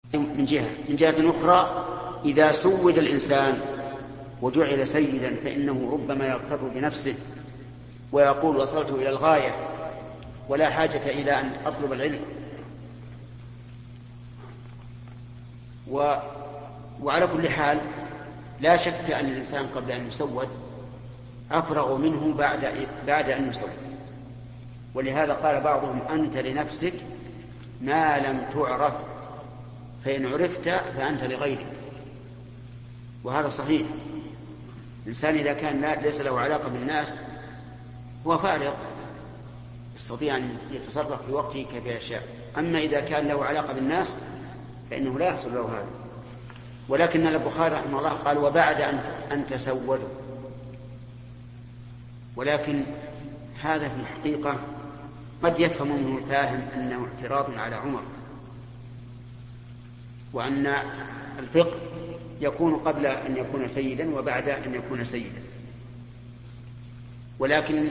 من جهة أخرى إذا سود الإنسان وجعل سيدا فإنه ربما يغتر بنفسه ويقول وصلت إلى الغاية ولا حاجة إلى أن أطلب العلم. وعلى كل حال لا شك أن الإنسان قبل أن يسود أفرغ منه بعد أن يسود. ولهذا قال بعضهم أنت لنفسك ما لم تعرف فإن عرفت فأنت لغيرك. وهذا صحيح. الإنسان إذا كان ليس له علاقة بالناس هو فارغ يستطيع أن يتصرف في وقته كيف يشاء. أما إذا كان له علاقة بالناس فإنه لا يحصل له هذا. ولكن البخاري رحمه الله قال وبعد أن تسودوا. ولكن هذا في الحقيقة قد يفهم منه الفاهم أنه اعتراض على عمر، وأن الفقه يكون قبل أن يكون سيدا وبعد أن يكون سيدا. ولكن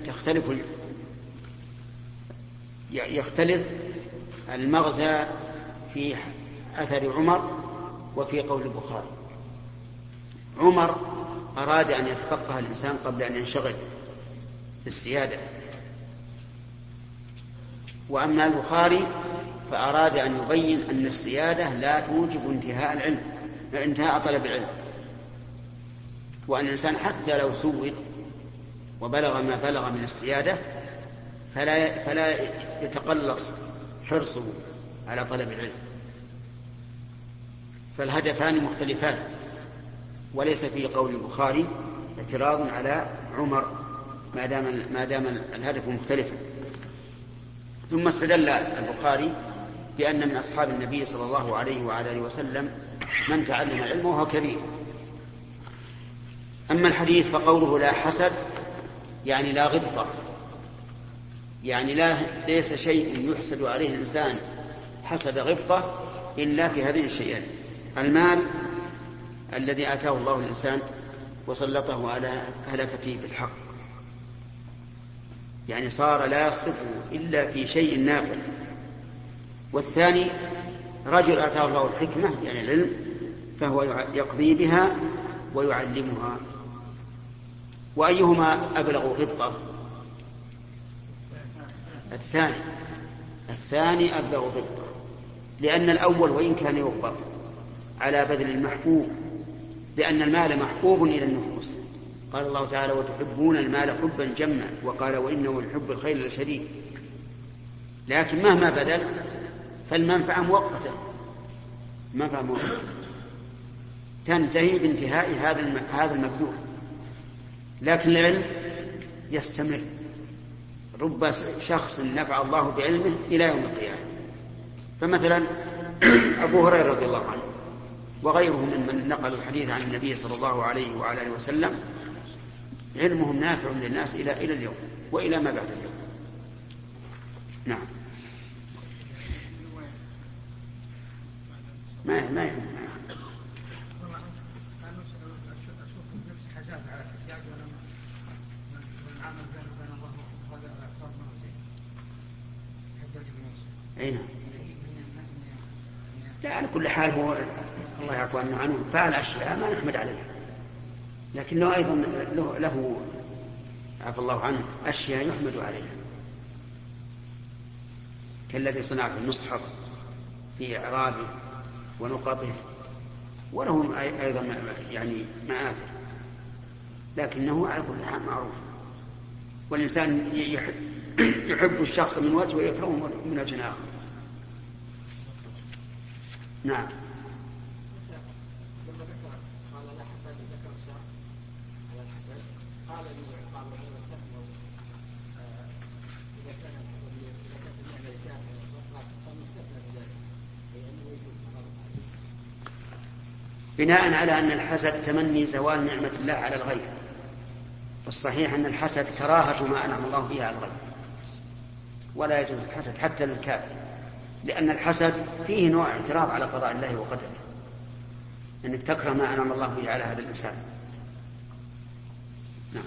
يختلف المغزى في أثر عمر وفي قول البخاري. عمر أراد أن يتفقه الإنسان قبل أن ينشغل بالسيادة، وأما البخاري فأراد أن يبين أن السيادة لا توجب انتهاء طلب العلم، وأن الإنسان حتى لو سود وبلغ ما بلغ من السيادة فلا يتقلص حرصه على طلب العلم. فالهدفان مختلفان، وليس في قول البخاري اعتراض على عمر ما دام الهدف مختلفا. ثم استدل البخاري بأن من أصحاب النبي صلى الله عليه وعلى آله وسلم من تعلم العلم وهو كبير. أما الحديث فقوله لا حسد يعني لا غبطة، يعني ليس شيء يحسد عليه الإنسان حسد غبطة إلا في هذين الشيئين: المال الذي آتاه الله الإنسان وسلطه على هلكته بالحق، يعني صار لا يصرف إلا في شيء نافع. والثاني رجل آتاه الله الحكمة يعني العلم فهو يقضي بها ويعلمها. وأيهما أبلغ غبطة؟ الثاني أبلغ غبطة، لأن الأول وإن كان يغبط على بذل المحبوب، لأن المال محبوب إلى النفوس. قال الله تعالى وتحبون المال حبا جما، وقال وإنه لحب الخير لشديد. لكن مهما بذل فالمنفعة مؤقتة، تنتهي بانتهاء هذا المبذول. لكن العلم يستمر. رب شخص نفع الله بعلمه إلى يوم القيامة. فمثلا أبو هريرة رضي الله عنه وغيره ممن نقلوا الحديث عن النبي صلى الله عليه وعلى آله وسلم علمهم نافع للناس إلى اليوم وإلى ما بعد اليوم. نعم. ما يهم. أين؟ لا، على كل حال هو الله يعفو عنه فعل أشياء ما نحمد عليها، لكنه أيضا له عفو الله عنه أشياء يحمد عليها، كالذي صنع في المصحف في إعرابه ونقطه، وله أيضا يعني مآثر، لكنه على كل حال معروف. والإنسان يحب الشخص من وجه ويكرهه من وجه آخر. نعم. بناء على أن الحسد تمني زوال نعمة الله على الغير، والصحيح أن الحسد كراهة ما أنعم الله به على الغير، ولا يجوز الحسد حتى للكافر، لأن الحسد فيه نوع اعتراض على قضاء الله وقدره، أنك تكره ما أنعم الله به على هذا الإنسان. نعم.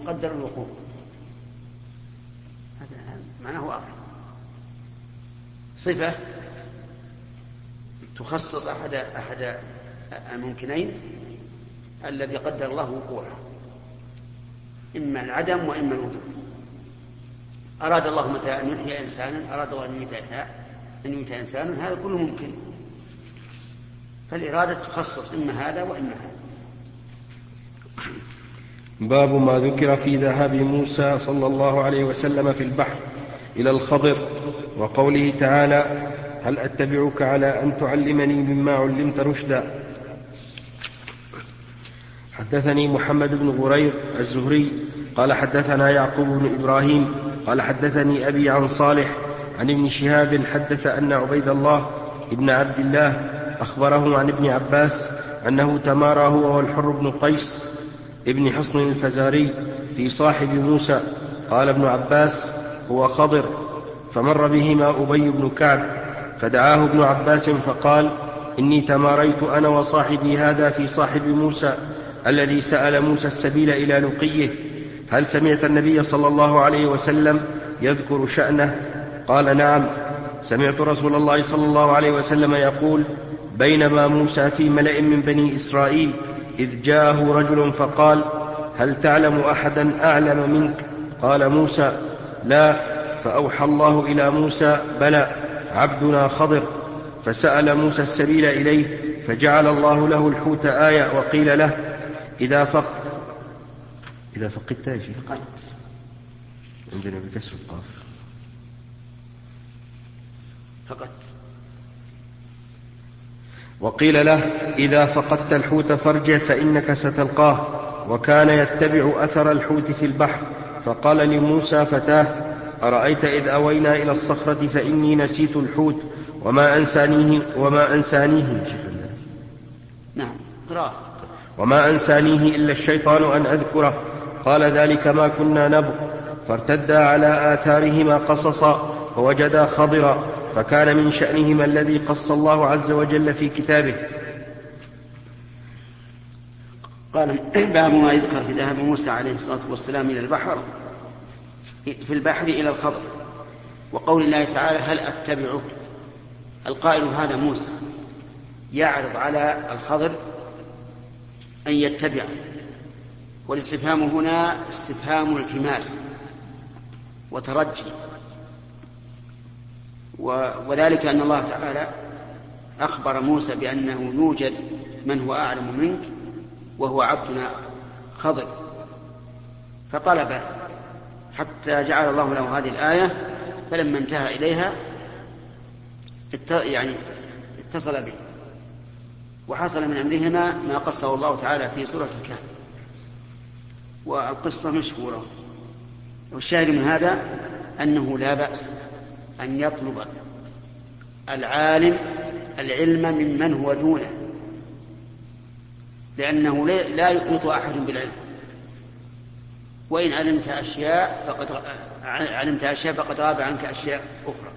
قدر الوقوع، هذا معناه واضح. صفة تخصص أحد الممكنين الذي قدر الله وقوعه، إما العدم وإما الوجود. أراد الله مثلا أن يحيي إنسانا، أراد الله أن يميت إنسانا، هذا كله ممكن. فالإرادة تخصص إما هذا وإما هذا. باب ما ذكر في ذهاب موسى صلى الله عليه وسلم في البحر إلى الخضر، وقوله تعالى: هل أتبعك على أن تعلمني مما علمت رشدا. حدثني محمد بن غرير الزهري قال حدثنا يعقوب بن إبراهيم قال حدثني أبي عن صالح عن ابن شهاب حدث أن عبيد الله ابن عبد الله أخبره عن ابن عباس أنه تمارى هو والحر بن قيس ابن حصن الفزاري في صاحب موسى. قال ابن عباس: هو خضر. فمر بهما أبي بن كعب فدعاه ابن عباس فقال: إني تماريت أنا وصاحبي هذا في صاحب موسى الذي سأل موسى السبيل إلى لقيه، هل سمعت النبي صلى الله عليه وسلم يذكر شأنه؟ قال: نعم، سمعت رسول الله صلى الله عليه وسلم يقول: بينما موسى في ملأ من بني إسرائيل إذ جاءه رجل فقال: هل تعلم أحدا أعلم منك؟ قال موسى: لا. فأوحى الله إلى موسى: بلى، عبدنا خضر. فسأل موسى السبيل إليه فجعل الله له الحوت آية، وقيل له: إذا فقدت يا شيخ عندنا بكسر القاف فقط. وقيل له: إذا فقدت الحوت فارجع فإنك ستلقاه. وكان يتبع أثر الحوت في البحر. فقال لموسى فتاه: أرأيت إذ أوينا إلى الصخرة فإني نسيت الحوت وما أنسانيه نعم قراءة. وما أنسانيه إلا الشيطان أن أذكره. قال: ذلك ما كنا نبغ. فارتدا على آثارهما قصصا فوجدا خضرا، فكان من شأنهما الذي قص الله عز وجل في كتابه. قال: باب ما يذكر في ذهاب موسى عليه الصلاة والسلام إلى البحر، في البحر إلى الخضر، وقول الله تعالى: هل أتبعك. القائل هذا موسى يعرض على الخضر أن يتبع، والاستفهام هنا استفهام التماس وترجي، وذلك أن الله تعالى أخبر موسى بأنه يوجد من هو أعلم منك وهو عبدنا خضر، فطلب حتى جعل الله له هذه الآية. فلما انتهى إليها اتصل به، وحصل من أمرهما ما قصه الله تعالى في سورة الكهف، والقصة مشهورة. والشاهد من هذا أنه لا بأس أن يطلب العالم العلم ممن هو دونه، لأنه لا يحيط أحد بالعلم، وإن علمت أشياء فقد غاب عنك أشياء أخرى.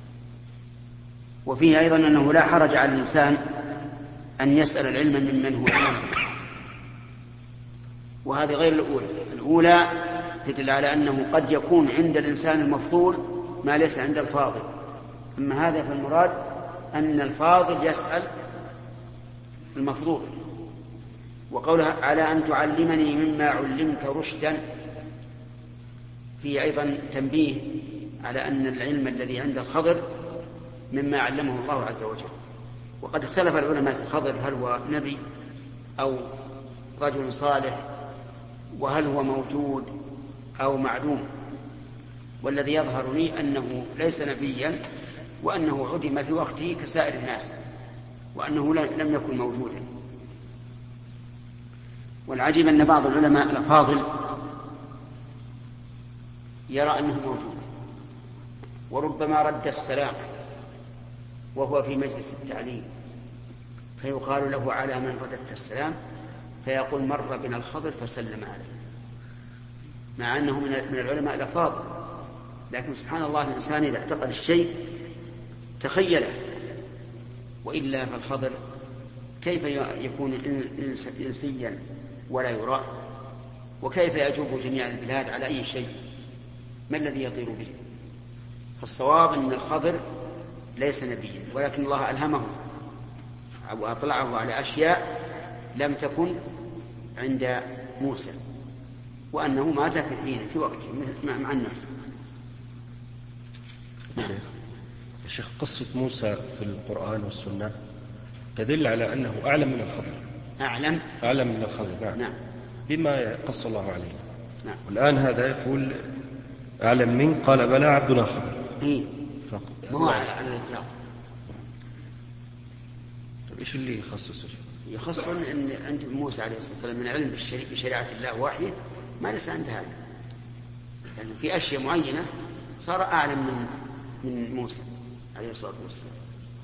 وفيه أيضا أنه لا حرج على الإنسان أن يسأل العلم ممن هو دونه، وهذه غير الأولى. الأولى تدل على أنه قد يكون عند الإنسان المفضول ما ليس عند الفاضل، أما هذا فالمراد أن الفاضل يسأل المفضول. وقولها: على أن تعلمني مما علمت رشدا، فيه أيضا تنبيه على أن العلم الذي عند الخضر مما علمه الله عز وجل. وقد اختلف العلماء في الخضر، هل هو نبي أو رجل صالح، وهل هو موجود أو معدوم. والذي يظهر لي أنه ليس نبيا، وأنه عدم في وقته كسائر الناس، وأنه لم يكن موجودا. والعجيب أن بعض العلماء الأفاضل يرى أنه موجود، وربما رد السلام وهو في مجلس التعليم، فيقال له: على من رددت السلام؟ فيقول: مر بنا الخضر فسلم عليه، مع أنه من العلماء الأفاضل. لكن سبحان الله، الإنسان إذا اعتقد الشيء تخيله، وإلا فالخضر كيف يكون إنسيا ولا يرى؟ وكيف يجوب جميع البلاد على أي شيء؟ ما الذي يطير به؟ فالصواب أن الخضر ليس نبيا، ولكن الله ألهمه أو أطلعه على أشياء لم تكن عند موسى، وأنه مات في حين في وقته مع الناس. الشيخ، قصة موسى في القرآن والسنة تدل على أنه أعلم من الخضر. أعلم من الخضر. نعم. بما قص الله عليه. نعم. والآن هذا يقول أعلم من، قال بلى عبدنا خضر. ما هو على الإطلاق. طيب إيش اللي يخصصه؟ يخص أن عند موسى عليه الصلاة والسلام من علم بشريعة الله وحيه ما ليس عند هذا، يعني في أشياء معينة صار أعلم من موسى عليه الصلاة والسلام.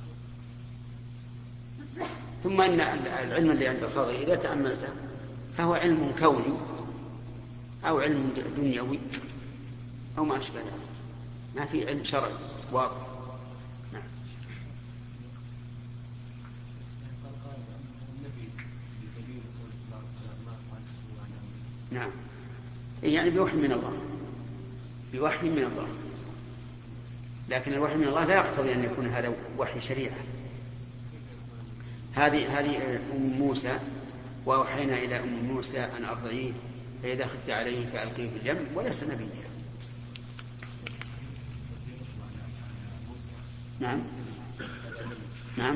ثم أن العلم اللي عند الخضر إذا تأملته فهو علم كوني أو علم دنيوي أو ما أشبه ذلك، ما في علم شرعي واضح. نعم. نعم، يعني بوحي من الله، بوحي من الله، لكن الوحي من الله لا يقتضي أن يكون هذا وحي شريعة. هذه أم موسى، وأوحينا إلى أم موسى أن أرضعيه فإذا خفت عليه فألقيه في اليم، وليس نبيا. نعم. نعم.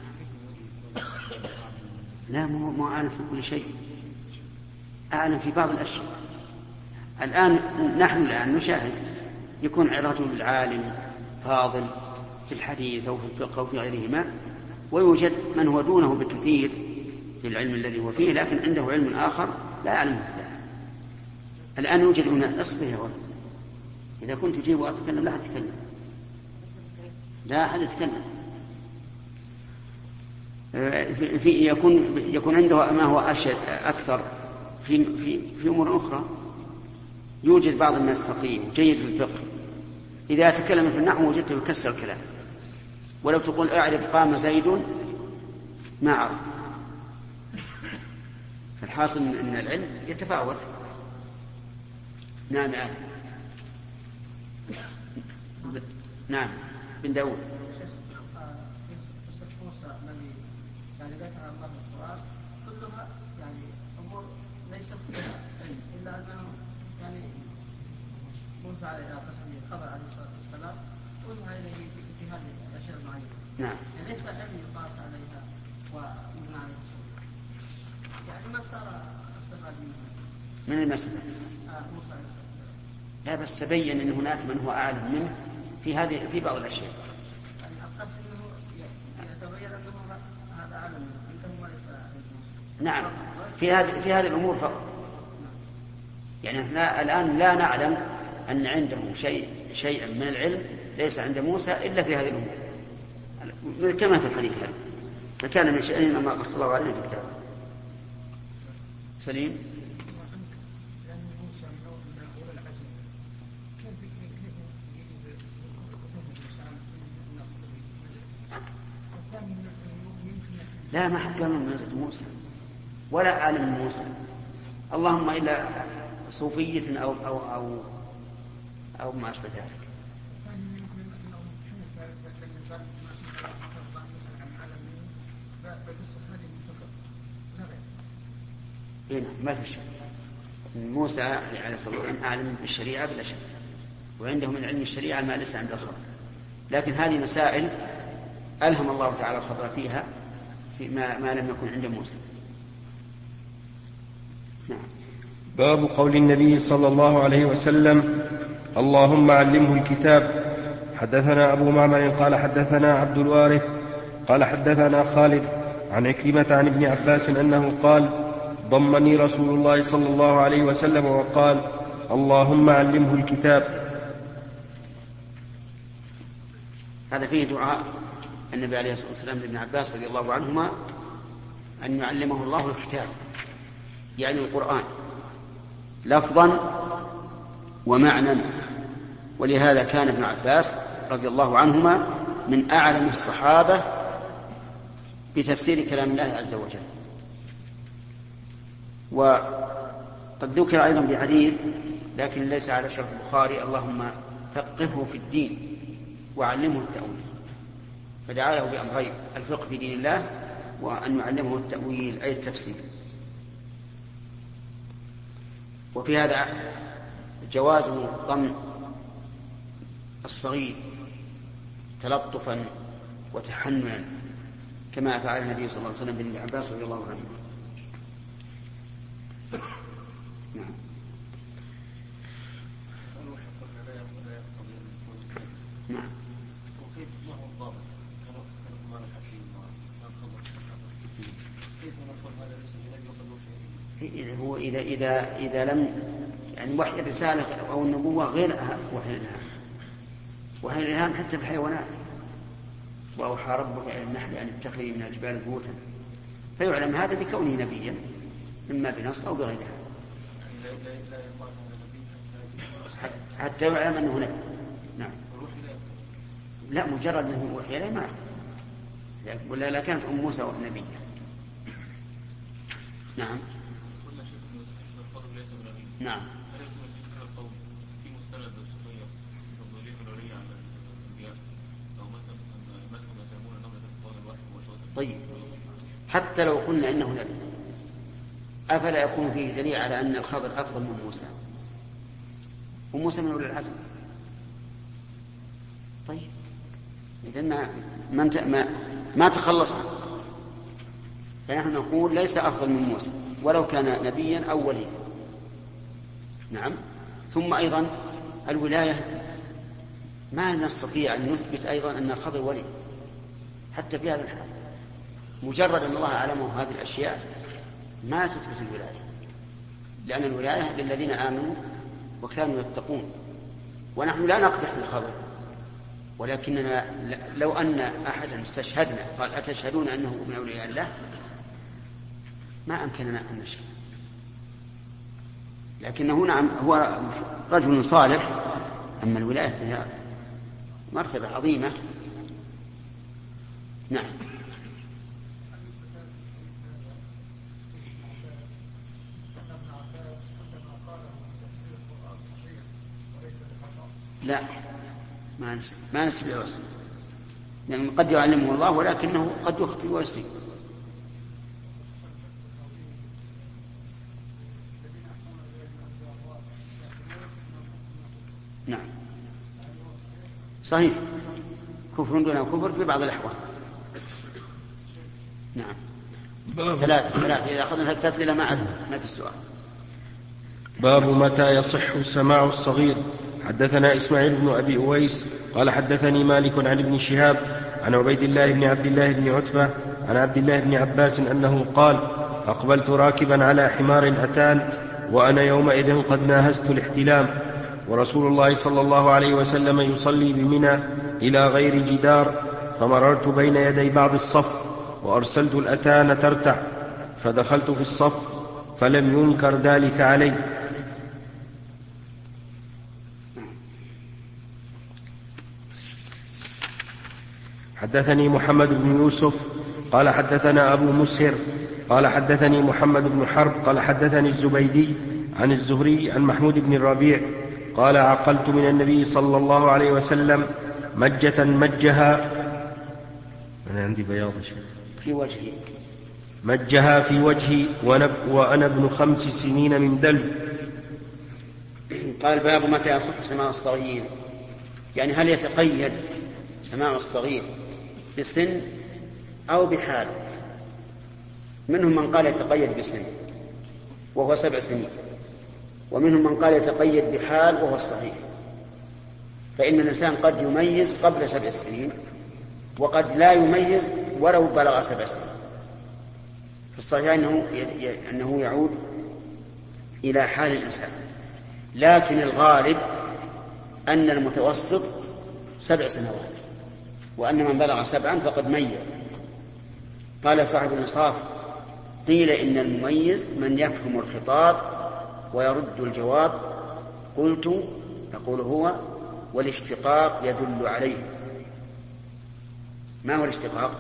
لا، مو أعلم في كل شيء، أعلم في بعض الأشياء. الآن نحن نشاهد يكون رجل عالم فاضل في الحديث أو في الفقه أو في غيرهما، ويوجد من هو دونه بكثير في العلم الذي هو فيه، لكن عنده علم آخر لا يعلمه الثاني. الآن يوجد هنا، اصبر يا ولد، إذا كنت تجيب وأتكلم لا أتكلم، لا أحد يتكلم. يكون عنده ما هو أكثر في أمور أخرى. يوجد بعض الناس فقيه وجيد في الفقه، إذا تكلم في النحو وجدته يكسر الكلام، ولو تقول أعرف قام زيد ما عرف. فالحاصل أن العلم يتفاوت. نعم آدم. نعم بن داود. يعني ذكر الله في القرآن كلها يعني أمور ليست فيها علم، إلا أنه يعني موسى عليه الخضر عليه الصلاة والسلام وجه إليه في هذه الأشياء المعينة. نعم. يعني ليس علم يقاس عليها ومن عليه يعني ما صار استفاد منه. من المسألة؟ موسى عليه الصلاة والسلام. لا، بس تبين أن هناك من هو أعلم منه في بعض الأشياء. يعني أقصد أنه يتبين أنه هذا أعلم منه، أنه وليس موسى. نعم، في هذه الأمور فقط. يعني الآن لا نعلم أن عنده شيئا من العلم ليس عند موسى إلا في هذه الأمور، كما في الحديث هذا، فكان من شأنه ما قص الله عليه في كتابه. سليم. لا، ما حد قال من منزلة موسى ولا عالم موسى، اللهم إلا صوفية أو ما أشبه ذلك. هنا ما في شك، موسى عليه الصلاة والسلام أعلم بالشريعة بلا شك، وعنده من علم الشريعة ما ليس عند الخضر، لكن هذه مسائل ألهم الله تعالى الخضر فيها ما لم يكن عند موسى. نعم. باب قول النبي صلى الله عليه وسلم اللهم علمه الكتاب. حدثنا أبو معمر قال حدثنا عبد الوارث قال حدثنا خالد عن عكرمة عن ابن عباس أنه قال ضمني رسول الله صلى الله عليه وسلم وقال اللهم علمه الكتاب. هذا فيه دعاء النبي عليه الصلاة والسلام لابن عباس رضي الله عنهما أن يعلمه الله الكتاب، يعني القرآن لفظا ومعنى. ولهذا كان ابن عباس رضي الله عنهما من أعلم الصحابة بتفسير كلام الله عز وجل. قد ذكر أيضا بحديث لكن ليس على شرط البخاري: اللهم فقهه في الدين وعلمه التأويل. فدعا له بأمرين: الفقه في دين الله وأن يعلمه التأويل أي التفسير. وفي هذا جواز ضم الصغير تلطفا وتحننا كما فعل النبي صلى الله عليه وسلم بن عباس رضي الله عنه. نعم. نعم. هو إذا لم يعني وحي الرسالة أو النبوة غير وحي الإلهام. وحي الإلهام حتى في الحيوانات: وأوحى ربك إلى النحل أن اتخذي من الجبال بيوتا، فيعلم هذا بكونه نبيا إما بنص أو بغير هذا، حتى يعلم أنه نبي. نعم. لا، مجرد أنه وحي إليه ما يعرف، ولا لا كانت أم موسى نبيا. نعم. نعم. طيب، حتى لو قلنا إنه نبي، أفلا يكون فيه دليل على أن الخضر أفضل من موسى؟ وموسى من أولي العزم. طيب، إذن ما تخلص عنه. فنحن نقول ليس أفضل من موسى ولو كان نبيا أو وليا. نعم. ثم أيضا الولاية ما نستطيع أن نثبت أيضا أن الخضر ولي حتى في هذا الحال. مجرد أن الله أعلمه هذه الأشياء ما تثبت الولاية، لأن الولاية للذين آمنوا وكانوا يتقون. ونحن لا نقدح بالخضر، ولكننا لو أن أحدا استشهدنا قال: أتشهدون أنه من أولياء الله؟ ما أمكننا أن نشهد. لكنه نعم هو رجل صالح. أما الولاية فيها مرتبة عظيمة. نعم. لا، ما نسب الوصف، لأن قد يعلمه الله ولكنه قد يخطئ ويصيب. نعم صحيح، كفر دون كفر في بعض الأحوال. نعم. ثلاثة إذا أخذنا التسليل ما في السؤال. باب متى يصح سماع الصغير. حدثنا إسماعيل بن أبي أويس قال حدثني مالك عن ابن شهاب عن عبيد الله بن عبد الله بن عتبة عن عبد الله بن عباس أنه قال: أقبلت راكبا على حمار أتان وأنا يومئذ قد ناهزت الاحتلام، ورسول الله صلى الله عليه وسلم يصلي بمنى إلى غير جدار، فمررت بين يدي بعض الصف وأرسلت الأتان ترتع، فدخلت في الصف فلم ينكر ذلك علي. حدثني محمد بن يوسف قال حدثنا أبو مسهر قال حدثني محمد بن حرب قال حدثني الزبيدي عن الزهري عن محمود بن الربيع قال: عقلت من النبي صلى الله عليه وسلم مجة مجها، أنا عندي بياض في وجهي، مجها في وجهي وأنا ابن 5 سنين من دلو. قال: باب متى يصح سماع الصغير، يعني هل يتقيد سماع الصغير بسن أو بحال؟ منهم من قال يتقيد بسن وهو 7 سنين، ومنهم من قال يتقيد بحال وهو الصحيح. فإن الإنسان قد يميز قبل 7 سنين وقد لا يميز ولو بلغ 7 سنين. في الصحيح أنه يعود إلى حال الإنسان، لكن الغالب أن المتوسط 7 سنوات، وأن من بلغ 7 فقد ميز. قال صاحب الإنصاف: قيل إن المميز من يفهم الخطاب ويرد الجواب. قلت: يقول هو والاشتقاق يدل عليه. ما هو الاشتقاق؟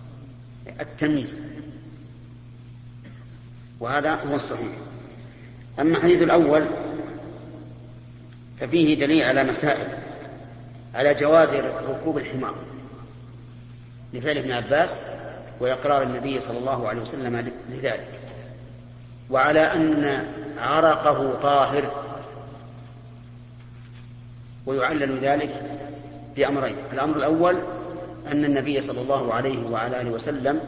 التمييز، وهذا هو الصحيح. أما الحديث الأول ففيه دليل على مسائل، على جواز ركوب الحمار لفعل ابن عباس وإقرار النبي صلى الله عليه وسلم لذلك، وعلى أن عرقه طاهر، ويعلل ذلك بأمرين. الأمر الأول أن النبي صلى الله عليه وعلى آله وسلم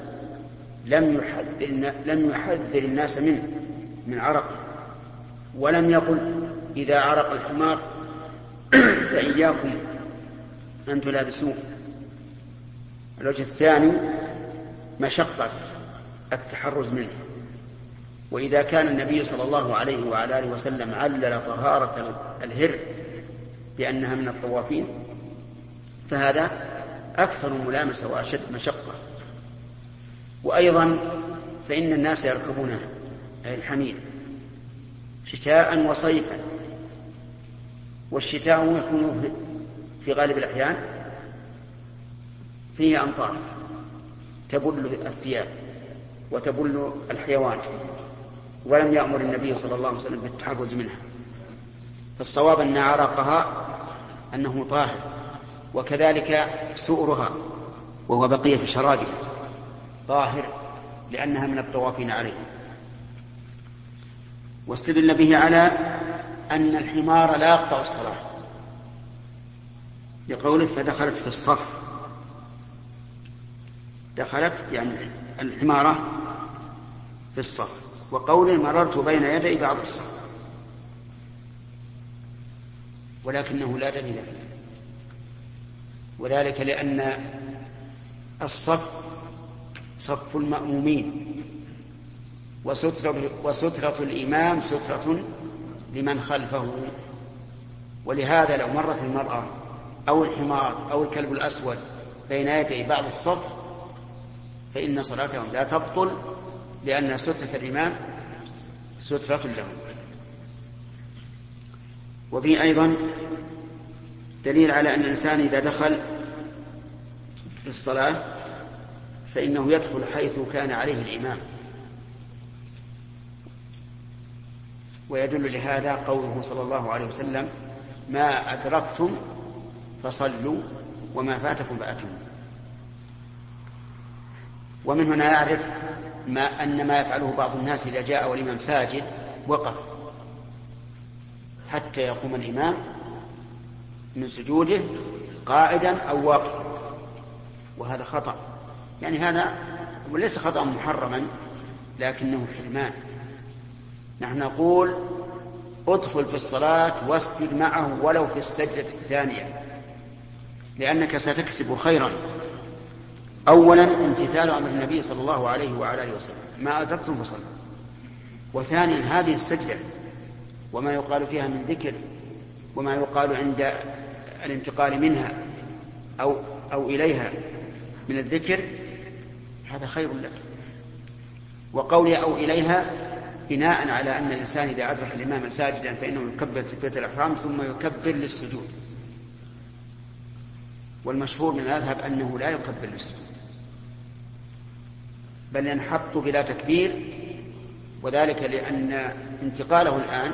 لم يحذر الناس منه من عرقه، ولم يقل إذا عرق الحمار فإياكم أن تلابسوه. الوجه الثاني مشقة التحرز منه، وإذا كان النبي صلى الله عليه وعلى آله وسلم علل طهارة الهر بأنها من الطوافين فهذا أكثر ملامسة وأشد مشقة. وأيضا فإن الناس يركبونها أي الحمير شتاء وصيفا، والشتاء يكون في غالب الأحيان فيه أمطار تبل الثياب وتبل الحيوان، ولم يأمر النبي صلى الله عليه وسلم بالتحرز منها. فالصواب أن عرقها أنه طاهر، وكذلك سؤرها وهو بقية شرابها طاهر لأنها من الطوافين عليه. واستدل به على أن الحمار لا يقطع الصلاة لقوله فدخلت في الصف، دخلت يعني الحمارة في الصف، وقوله مررت بين يدي بعض الصف، ولكنه لا دليل فيه، وذلك لأن الصف صف المأمومين، وسترة الإمام سترة لمن خلفه. ولهذا لو مرت المرأة أو الحمار أو الكلب الأسود بين يدي بعض الصف فإن صلاتهم لا تبطل، لأن سترة الإمام سترة لهم. وفيه أيضا دليل على أن الإنسان إذا دخل في الصلاة فإنه يدخل حيث كان عليه الإمام، ويدل لهذا قوله صلى الله عليه وسلم ما أدركتم فصلوا وما فاتكم فأتموا. ومن هنا يعرف أن ما يفعله بعض الناس إذا جاء والإمام ساجد وقف حتى يقوم الإمام من سجوده قاعدا أو واقفا، وهذا خطأ. يعني هذا ليس خطأ محرما لكنه حرمان. نحن نقول ادخل في الصلاة واسجد معه ولو في السجدة الثانية، لأنك ستكسب خيرا. أولا امتثال أمر النبي صلى الله عليه وعلى آله وسلم ما أدركتم فصلوا، وثانيا هذه السجدة وما يقال فيها من ذكر وما يقال عند الانتقال منها أو إليها من الذكر هذا خير لك. وقولي أو إليها بناء على أن الإنسان إذا أدرك الإمام ساجدا فإنه يكبر تكبيرة الإحرام ثم يكبر للسجود، والمشهور من المذهب أنه لا يكبر للسجود بل ينحط بلا تكبير، وذلك لأن انتقاله الآن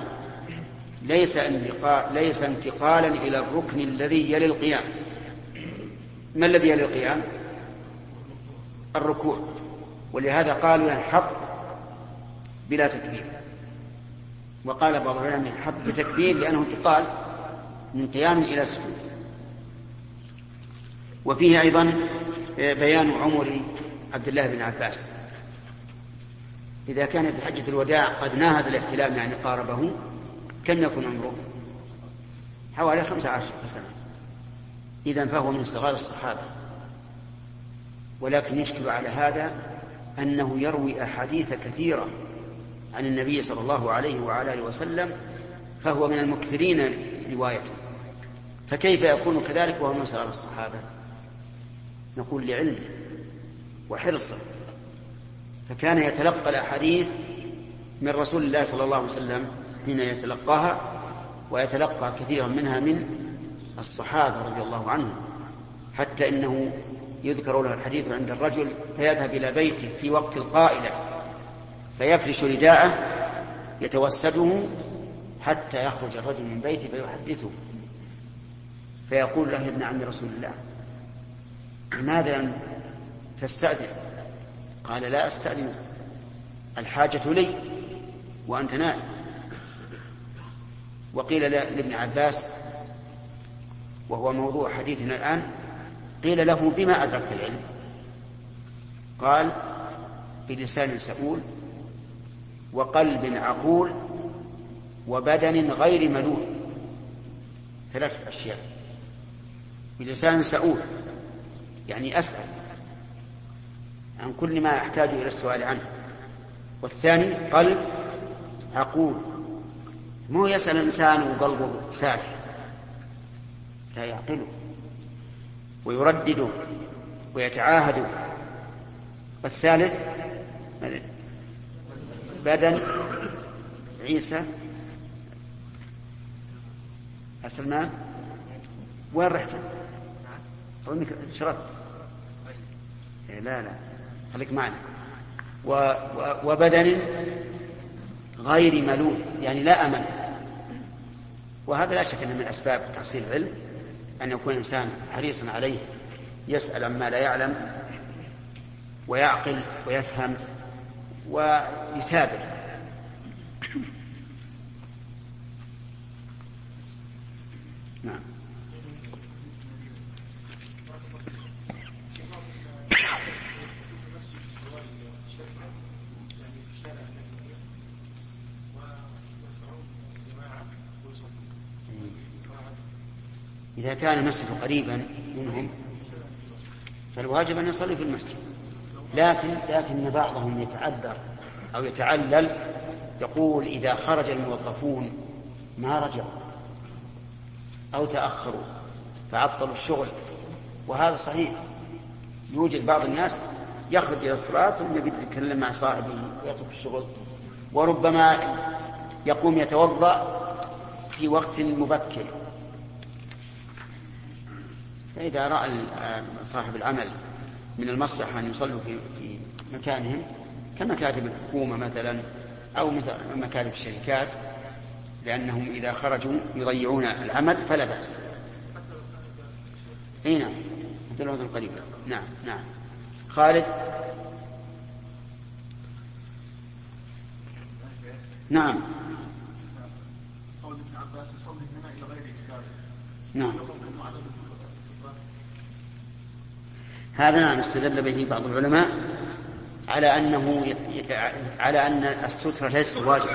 ليس انتقالا إلى الركن الذي يلي القيام. ما الذي يلي القيام؟ الركوع، ولهذا قالوا ينحط بلا تكبير، وقال بعض العلماء ينحط بتكبير لأنه انتقال من قيام إلى سجود. وفيه أيضا بيان عمر عبد الله بن عباس إذا كان في حجة الوداع قد ناهز الاحتلام يعني قاربه، كم يكون عمره؟ حوالي 15 سنة، إذن فهو من صغار الصحابة. ولكن يشكل على هذا أنه يروي أحاديث كثيرة عن النبي صلى الله عليه وعلى آله وسلم، فهو من المكثرين روايته، فكيف يكون كذلك وهو من صغار الصحابة؟ نقول لعلمه وحرصه، فكان يتلقى الأحاديث من رسول الله صلى الله عليه وسلم حين يتلقاها، ويتلقى كثيرا منها من الصحابة رضي الله عنهم، حتى إنه يذكر له الحديث عند الرجل فيذهب إلى بيته في وقت القائلة فيفرش رداءه يتوسده حتى يخرج الرجل من بيته فيحدثه، فيقول له: ابن عم رسول الله، لماذا لم تستأذن؟ قال: لا أستأذن، الحاجة لي وأنت نائم. وقيل لابن عباس، وهو موضوع حديثنا الآن، قيل له: بما أدركت العلم؟ قال: بلسان سؤول وقلب عقول وبدن غير ملول. 3 أشياء. بلسان سؤول يعني أسأل عن كل ما أحتاج إلى السؤال عنه. والثاني قلب عقول، مو يسأل الإنسان وقلبه ساكت، لا، يعقله ويردده ويتعاهده. والثالث بدن عيسى سلمان، وين رحت؟ أظنك شردت. لا خليك معنا. وبدن غير ملول يعني لا أمل. وهذا لا شك أنه من أسباب تحصيل العلم، أن يكون الإنسان حريصا عليه، يسأل عما لا يعلم ويعقل ويفهم ويثابر. نعم. إذا كان المسجد قريبا منهم فالواجب أن يصلي في المسجد، لكن بعضهم يتعذر أو يتعلل، يقول: إذا خرج الموظفون ما رجعوا أو تأخروا فعطلوا الشغل. وهذا صحيح، يوجد بعض الناس يخرج إلى الصلاة ثم يتكلم مع صاحبه ويترك الشغل، وربما يقوم يتوضأ في وقت مبكر. فإذا رأى صاحب العمل من المصلحة أن يصلوا في مكانهم كمكاتب الحكومة مثلا أو مكاتب الشركات، لأنهم إذا خرجوا يضيعون العمل، فلا بأس. نعم، مثل الوقت القريب. نعم. خالد. نعم. نعم. هذا نعم استدل به بعض العلماء على أن السترة ليست واجبة،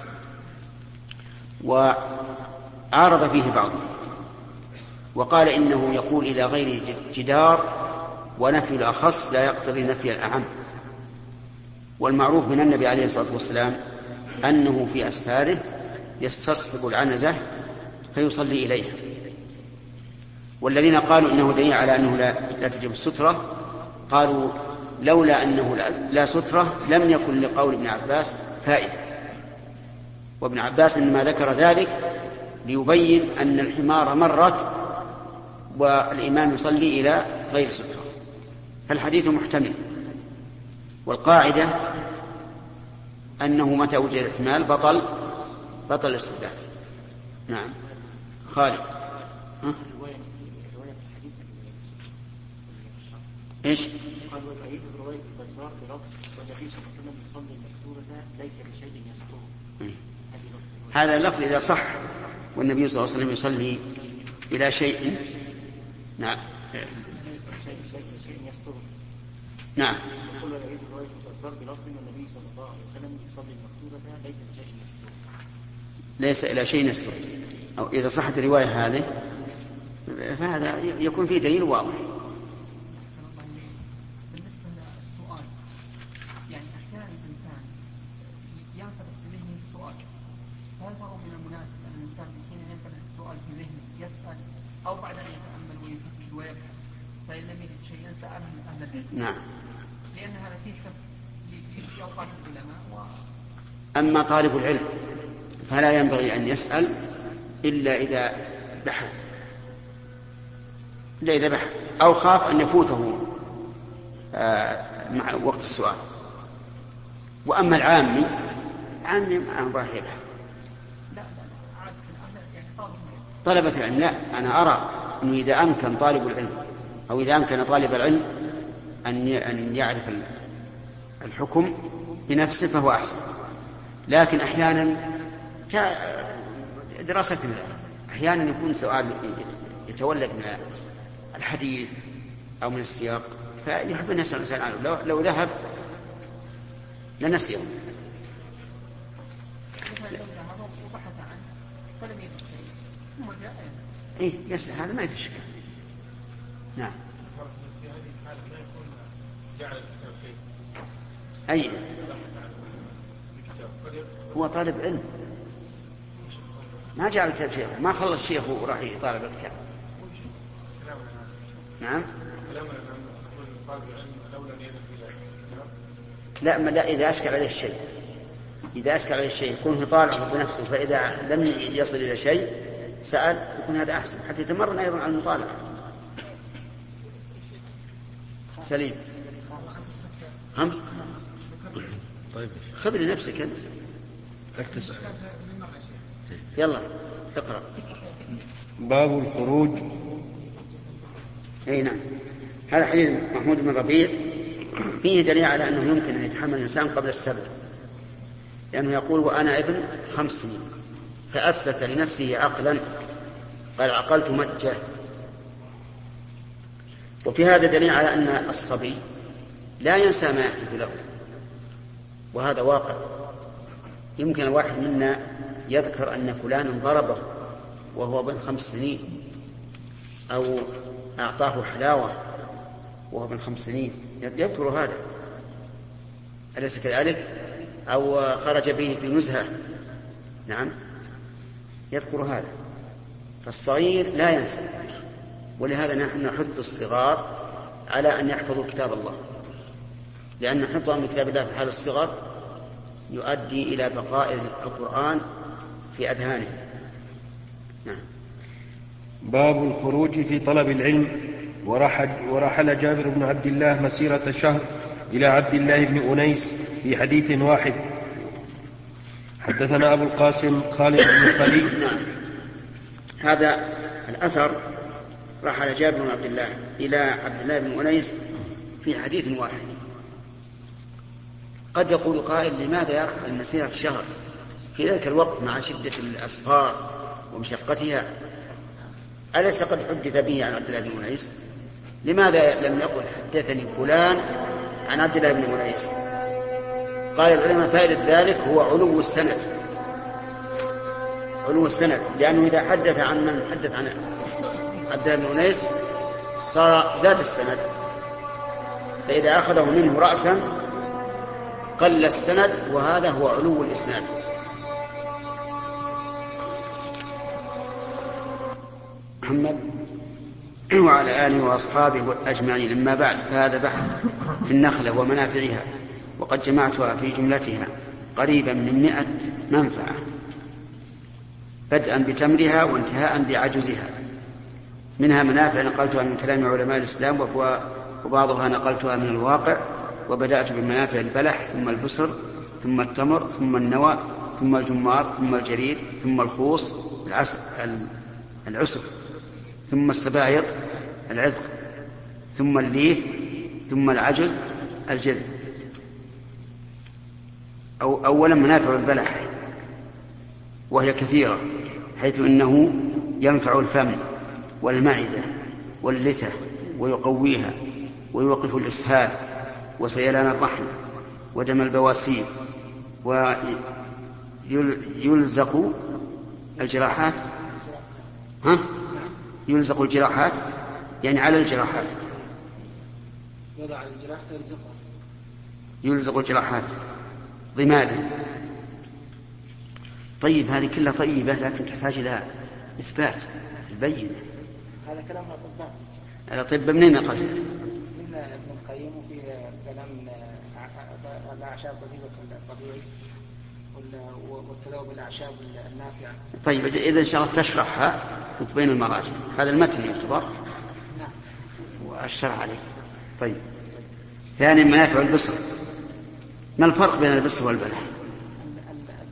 وعارض فيه بعضهم وقال إنه يقول إلى غير جدار، ونفي الأخص لا يقتضي نفي الأعم. والمعروف من النبي عليه الصلاة والسلام أنه في أسفاره يستصحب العنزة فيصلي إليها. والذين قالوا إنه دليل على أنه لا تجب السترة قالوا: لولا أنه لا سترة لم يكن لقول ابن عباس فائدة. وابن عباس إنما ذكر ذلك ليبين أن الحمار مرت والإمام يصلي إلى غير سترة، فالحديث محتمل. والقاعدة أنه متى وجد الاحتمال بطل الاستدلال. نعم. خالد. ايش؟ قال: ويؤيد رواية البزار بلفظ والنبي صلى الله عليه وسلم يصلي المكتوبة ليس بشيء يستره. هذا اللفظ إذا صح والنبي صلى الله عليه وسلم يصلي إلى شيء. نعم. شيء يستره. نعم. يقول: ويؤيد رواية البزار بلفظ والنبي صلى الله عليه وسلم يصلي المكتوبة ليس بشيء يستره. ليس إلى شيء يستره، أو إذا صحت الرواية هذه فهذا يكون فيه دليل واضح. أو بعد أن يتأمل ويفتش ويبحث، فإن لم يجد شيئا سأله أهل العلم. نعم. لأن هذا فيه شك في أوقات العلماء. أما طالب العلم فلا ينبغي أن يسأل إلا إذا بحث أو خاف أن يفوته مع وقت السؤال. وأما العامي عامي ما راح يبحث. لا عاد يعني طلبة العلم لا، أنا أرى أنه إذا أمكن طالب العلم أو إذا أمكن طالب العلم أن يعرف الحكم بنفسه فهو أحسن. لكن أحيانا دراستنا أحيانا يكون سؤال يتولد من الحديث أو من السياق فيحب أن يسأل الإنسان عنه، لو ذهب لنسيه. إيه يسأل، هذا ما في شك. نعم. أي هو طالب علم ما جعل كتاب شيخه، ما خلص شيخه وراح يطالب الكتاب. نعم. لا إذا أشكل عليه الشيء، إذا أشكل عليه الشيء يكون طالع بنفسه، فإذا لم يصل إلى شيء سأل يكون هذا أحسن حتى يتمرن أيضا على المطالعة. سليم. 5. طيب خذ لنفسك أنت. يلا اقرأ. باب الخروج. أي نعم. هذا حديث محمود بن ربيع فيه دليل على أنه يمكن أن يتحمل الإنسان قبل السبع، لأنه يقول وأنا ابن 5 سنين، فأثبت لنفسه عقلا، قال عقلت مجة. وفي هذا دليل على أن الصبي لا ينسى ما يحدث له، وهذا واقع. يمكن الواحد منا يذكر أن فلانا ضربه وهو ابن 5 سنين، أو أعطاه حلاوة وهو ابن 5 سنين، يذكر هذا، أليس كذلك؟ أو خرج به في نزهة، نعم يذكر هذا. فالصغير لا ينسى، ولهذا نحن نحث الصغار على أن يحفظوا كتاب الله، لأن حفظهم لكتاب الله في حال الصغر يؤدي إلى بقاء القرآن في أذهانهم. نعم. باب الخروج في طلب العلم. ورحل جابر بن عبد الله مسيرة شهر إلى عبد الله بن أنيس في حديث واحد. حدثنا أبو القاسم خالد بن خليل. نعم. هذا الأثر رحل جابر بن عبد الله إلى عبد الله بن أنيس في حديث واحد. قد يقول قائل لماذا يرحل مسيرة شهر في ذلك الوقت مع شدة الأسفار ومشقتها؟ أليس قد حدث به عن عبد الله بن أنيس؟ لماذا لم يقل حدثني فلان عن عبد الله بن أنيس؟ قال العلماء فائدة ذلك هو علو السند، علو السند، لأنه إذا حدث عن من حدث عن عبد الله بن أنيس صار زاد السند، فإذا أخذه منه رأسا قل السند، وهذا هو علو الإسناد. محمد وعلى آله وأصحابه أجمعين. أما بعد، فهذا بحث في النخلة ومنافعها، وقد جمعتها في جملتها قريبا من 100 منفعة، بدءا بتمرها وانتهاء بعجزها. منها منافع نقلتها من كلام علماء الإسلام، وبعضها نقلتها من الواقع. وبدأت بمنافع البلح، ثم البسر، ثم التمر، ثم النوى، ثم الجمار، ثم الجريد، ثم الخوص العسر، ثم السبايط العذق، ثم الليف، ثم العجز الجذب. أولا منافع البلح، وهي كثيرة، حيث إنه ينفع الفم والمعدة واللثة، ويقويها، ويوقف الإسهال وسيلان الرحم ودم البواسير، ويلزق الجراحات. يلزق الجراحات يعني على الجراحات، يضع الجراح يلزق الجراحات ضمادا. طيب هذه كلها طيبة، لكن تحتاج إلى إثبات البينة. هذا كلام الأطباء. الأطباء منين نقلت؟ من ابن القيم، وفي كلام الأعشاب الطبيعي والتذوب بالأعشاب النافعة. طيب إذا إن شاء الله تشرحها وتبين المراجع. هذا المتن يعتبر. نعم. وأشرح عليه. طيب. ثاني منافع البصر. ما الفرق بين البصر والبلح؟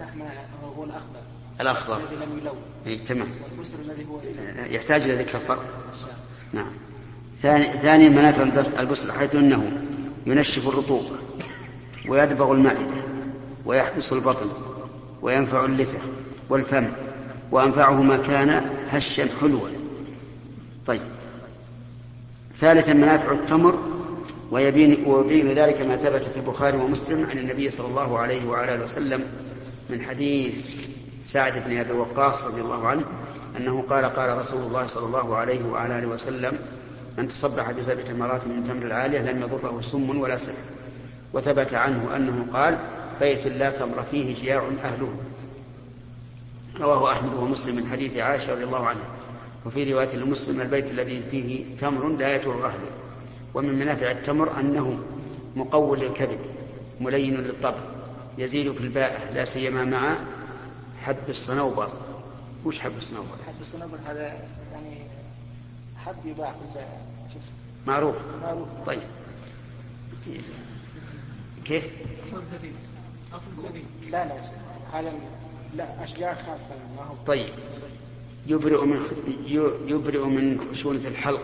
اللحم هو الأخضر الأخضر الذي لم يلون. تمام. والبسر الذي هو يحتاج إلى ذكر الفرق. نعم. ثاني منافع البسر حيث أنه ينشف الرطوبة ويدبغ المعدة ويحبس البطن وينفع اللثة والفم وأنفعه ما كان هشا حلوا. طيب. ثالثا منافع التمر ويبين ذلك ما ثبت في البخاري ومسلم عن النبي صلى الله عليه وعلى آله وسلم من حديث سعد بن أبي وقاص رضي الله عنه أنه قال قال رسول الله صلى الله عليه وعلى آله وسلم من تصبح ب7 تمرات من تمر العالية لم يضره سم ولا سحر. وثبت عنه أنه قال بيت لا تمر فيه جياع أهله. رواه أحمد ومسلم من حديث عائشة رضي الله عنها. وفي رواية لمسلم البيت الذي فيه تمر لا يجوع أهله. ومن منافع التمر أنه مقوي للكبد ملين للطبع يزيد في البائع لا سيما مع حب الصنوبر. وش حب الصنوبر؟ حب الصنوبر هذا يعني حب يباع في معروف. طيب كيف؟ لا هذا لا أشجار خاصة ما هو. طيب يبرئ من خشونة الحلق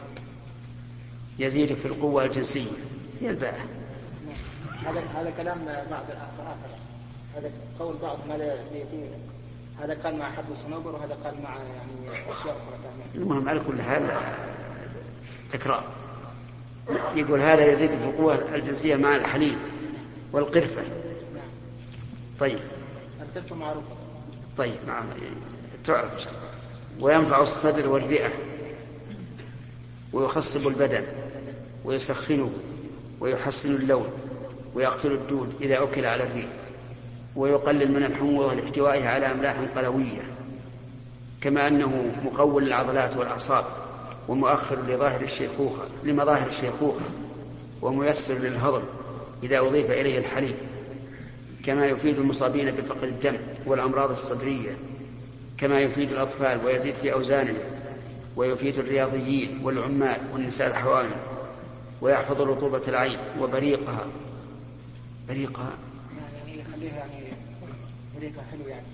يزيد في القوة الجنسية هي الباء. هذا كلام بعض الآخر. هذا قول بعض ما فيه. هذا قال مع حب الصنوبر وهذا قال مع يعني أشياء أخرى. المهم على كل حال تكرار. يقول هذا يزيد في القوة الجنسية مع الحليب والقرفة. طيب القرفة معروفة. طيب تعرف. وينفع الصدر والرئة ويخصب البدن ويسخنه ويحسن اللون ويقتل الدود إذا أكل على الريق ويقلل من الحموضة لاحتوائها على أملاح قلوية كما أنه مقوي للعضلات والأعصاب ومؤخر لمظاهر الشيخوخة وميسر للهضم إذا أضيف إليه الحليب كما يفيد المصابين بفقر الدم والأمراض الصدرية كما يفيد الأطفال ويزيد في أوزانهم ويفيد الرياضيين والعمال والنساء الحوامل ويحفظ رطوبة العين وبريقها. يعني يخليها يعني بريقها حلو يعني.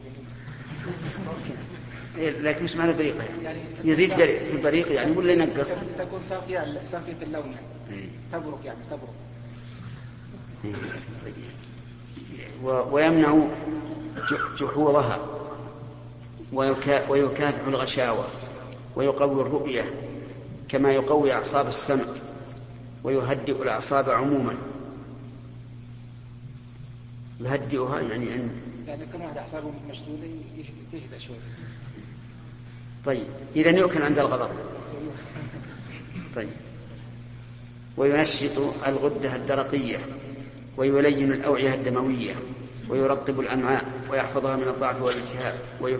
لكن مش معنى بريقها يعني يزيد في البريق يعني ولا ينقص؟ تكون صافية في اللون يعني. تبرق يعني تبرق. ويمنع جحوظها ويكافح الغشاوة ويقوي الرؤية كما يقوي أعصاب السمع ويهدئ الأعصاب عموما. يهدئها يعني كما واحد أعصابه مشدودة يهدأ شوي. طيب إذن يؤكل عند الغضب. طيب وينشط الغدة الدرقية ويلين الأوعية الدموية ويرطب الأمعاء ويحفظها من الضعف والالتهاب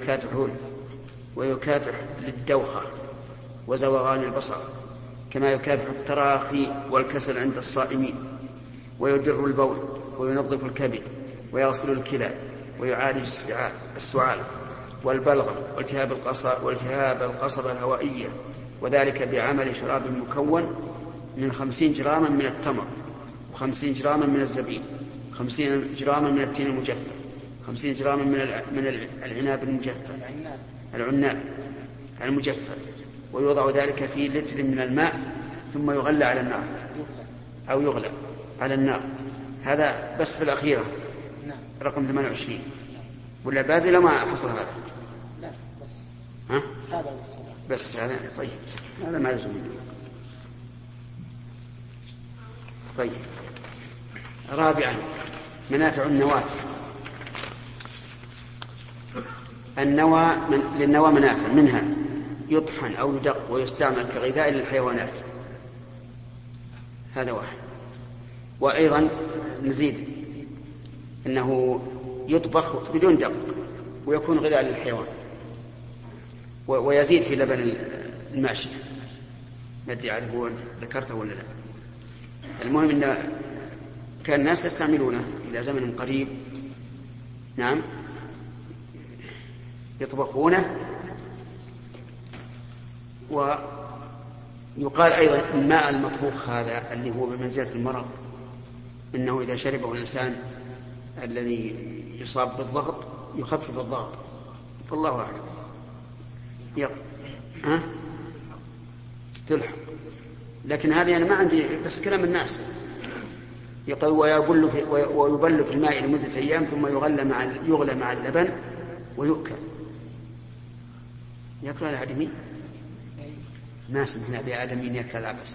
ويكافح للدوخة وزوغان البصر كما يكافح التراخي والكسل عند الصائمين ويدر البول وينظف الكبد ويغسل الكلى ويعالج السعال والبلغم والتهاب القصبة الهوائية وذلك بعمل شراب مكون من 50 جراما من التمر و50 جراما من الزبيب 50 جراما من التين المجفف 50 جراما من العناب العناب المجفف ويوضع ذلك في لتر من الماء ثم يغلى على النار أو يغلى على النار. هذا بس في الأخيرة رقم 28 ولا بازل ما حصل هذا؟ لا ها؟ بس هذا طيب هذا ما لزم. طيب رابعا منافع النواة. للنوى منافع منها يطحن أو يدق ويستعمل كغذاء للحيوانات. هذا واحد. وأيضا نزيد أنه يطبخ بدون دق ويكون غذاء للحيوان ويزيد في لبن الماشية. ما أدري هو ذكرته ولا لا. المهم أن كان الناس يستعملونه إلى زمن قريب. نعم يطبخونه. ويقال أيضا الماء المطبوخ هذا اللي هو بمنزلة المرض إنه إذا شربه الإنسان الذي يصاب بالضغط يخفف الضغط، فالله أعلم. ها؟ تلحق، لكن هذه أنا ما عندي، بس كلام الناس. يقول ويبل في الماء لمدة أيام ثم يغلى مع اللبن ويؤكل. يأكل الآدمي؟ ما سمعنا بآدمين يأكل العبس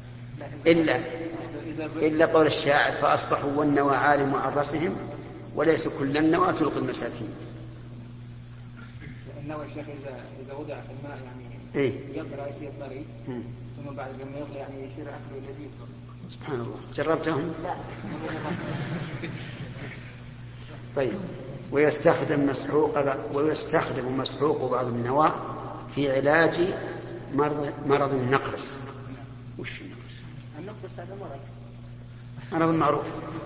إلا قول الشاعر فأصبحوا والنوى عالم عن رأسهم وليس كل النوى تلقي المساكين. النوى الشيخ إذا وضع في الماء يعني يقرأ يصير طري، ثم بعد لما يغلي يعني يصير أكله لذيذ. سبحان الله، جربتهم؟ لا. طيب، ويستخدم مسحوق بعض النوى في علاج مرض النقرس. وش النقرس؟ النقرس هذا مرض معروف.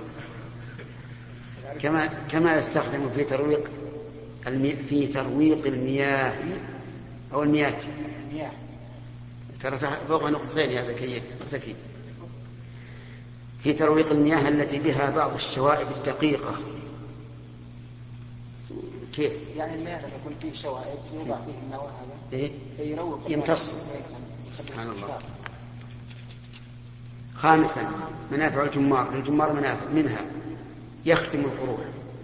كما يستخدم في ترويق المياه أو المياه. ترى فوق نقطتين يا زكي. في ترويق المياه التي بها بعض الشوائب الدقيقة. كيف؟ يعني المياه لما يكون فيه شوائب يوضع فيه النوى هذا فيروق يمتص. سبحان الله. خامسا منافع الجمار. للجمار منافع، منها يختم القروح،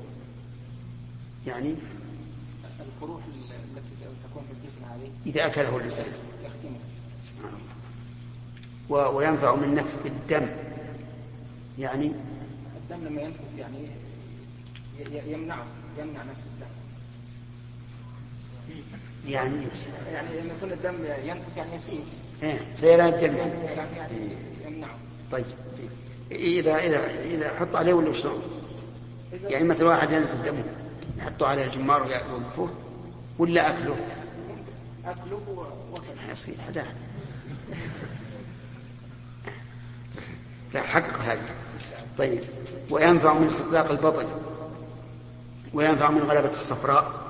يعني القروح التي تكون في الجسم هذه إذا أكله الإنسان يختمه. سبحان الله. وينفع من نفث الدم، يعني الدم لما ينفث يعني يمنع نفس الدم. يعني لما يكون الدم ينفث يعني يسيل. سيلان الدم يعني يمنعه. طيب، إذا حط عليه ولا شلون؟ يعني مثل واحد ينزل دمه يحطه على الجمار ويوقفوه، ولا أكله وكله يصير حداه. لا حق هذا. طيب، وينفع من استطلاق البطن، وينفع من غلبة الصفراء.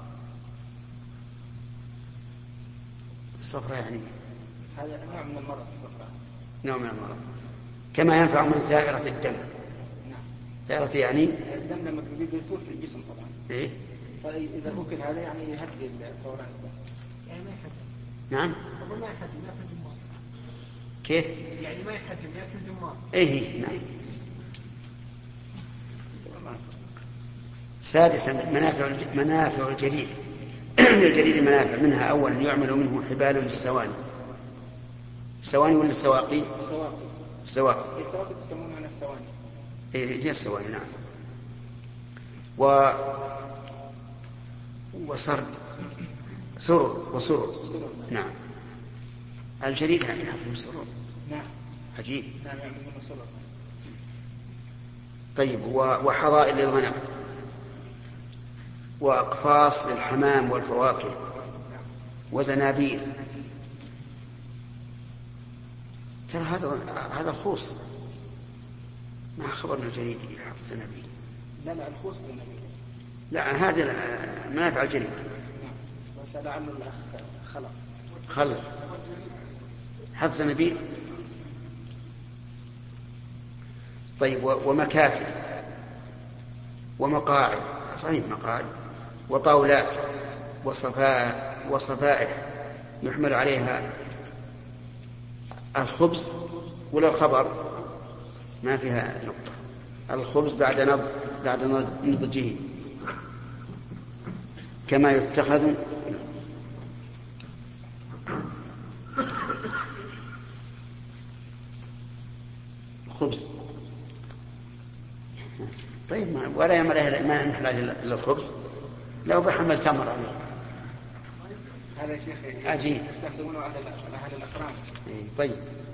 الصفراء يعني هذا نوع من المرض. الصفراء نوع من المرض. كما ينفع من ثائرة الدم. ثائرة يعني الدم لما يثور في الجسم طبعا. فإذا أكل هذا يعني يهدي الدوران الدم. يعني ما يحجم. نعم. ما يحجم، يأكل جمار. كيف؟ يعني ما يحجم، يأكل جمار. نعم. سادسا منافع الجريد. الجريد منافع، منها أولا يعمل منه حبال للسواني. السواني ولا السواقي؟ السواقي تسمونها عن السواني. هي السواني، نعم. وسرد وسرر. نعم. الجريد يعني يعمل سرور. نعم. عجيب. نعم، يعمل منه سرور. طيب، وحظائر للغنم، وأقفاص للحمام والفواكه، وزنابيل. ترى هذا الخوص، ما خبرنا الجريد يحط زنابيل. لا الخوص زنابيل. لا، هذه منافع الجريد. نعم، بس لعله الأخ خلف حط زنابيل. طيب، ومكاتب ومقاعد، صحيح مقاعد، وطاولات وصفائح يحمل عليها الخبز، ولا الخبر ما فيها نقطة. الخبز بعد نضجه، كما يتخذ الخبز. طيب، ولا يعمل ما نحل إلا الخبز، لو بحمل تمر عليه. هذا يا شيخ عجيب، يستخدمونه أهل الأقران. طيب،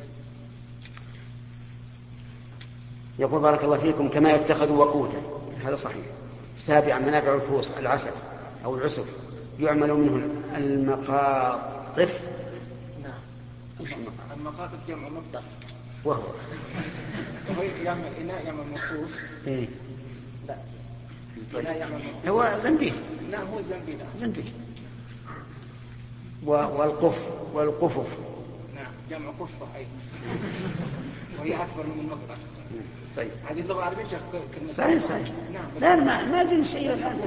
يقول بارك الله فيكم كما يتخذ وقوتا. هذا صحيح. سابعا منافع الفوس، العسل أو العسل، يعمل منه المقاطف. نعم. المقاطف جمع مقطف، وهو يعمل إناء، يعمل مخوص. لا، إناء يعمل مخوص. هو زنبيل. نعم، هو زنبيل. والقفف. نعم، جمع قفة أيضا، وهي أكبر من المقطف. طيب هذه اللغة العربية صحيح. لا أنا ما أدري شيء الآن.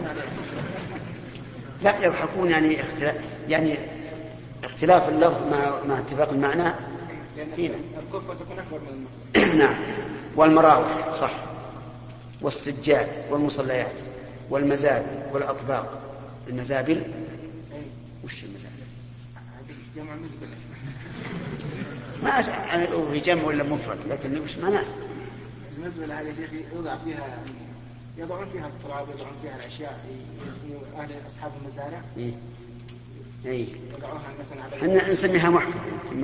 لا يضحكون يعني اختلاف اللفظ مع اتفاق المعنى. الكفة تكون أكبر من المفرد. نعم. والمراوح صح، والسجاد والمصليات والمزابل والأطباق. المزابل وش المزابل؟ جمع مزبلة. ما أعرف هي جمع ولا مفرد، لكن وش معناه؟ المزبلة هذه شيخي يضعون فيها التراب، يضعون فيها الأشياء، أهل أصحاب المزارع. يضعوها مثلا على. احنا نسميها محفر.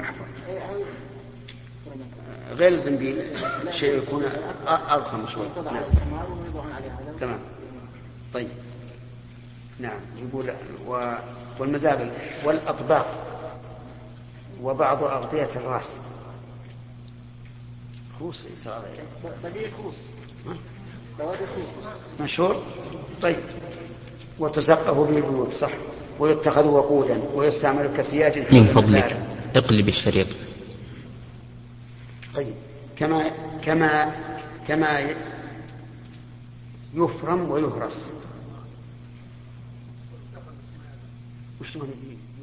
غير الزنبيل شيء يكون أضخم شوي. تمام. طيب نعم. يقول والمزابل والأطباق وبعض أغطية الرأس. خوص مشهور. طيب. وتسقف به البيوت صح، ويتخذ وقودا ويستعمل كسياج. من فضلك اقلب الشريط. طيب. كما يفرم ويهرس. وش